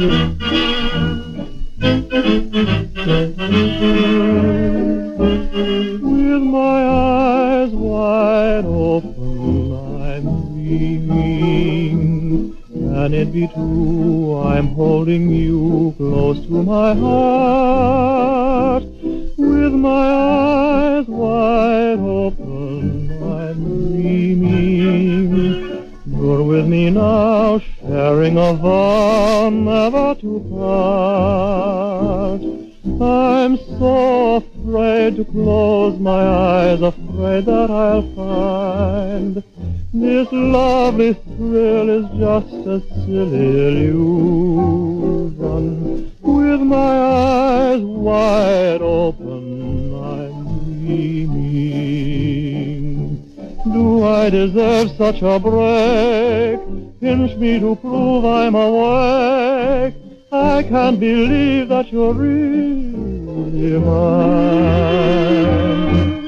With my eyes wide open, I'm dreaming. Can it be true I'm holding you close to my heart? With my eyes wide open, I'm dreaming. You're with me now, sharing a vow never to part. I'm so afraid to close my eyes, afraid that I'll find this lovely thrill is just a silly illusion. With my eyes wide open, I'm dreaming. Do I deserve such a break? Pinch me to prove I'm awake. I can't believe that you're really mine.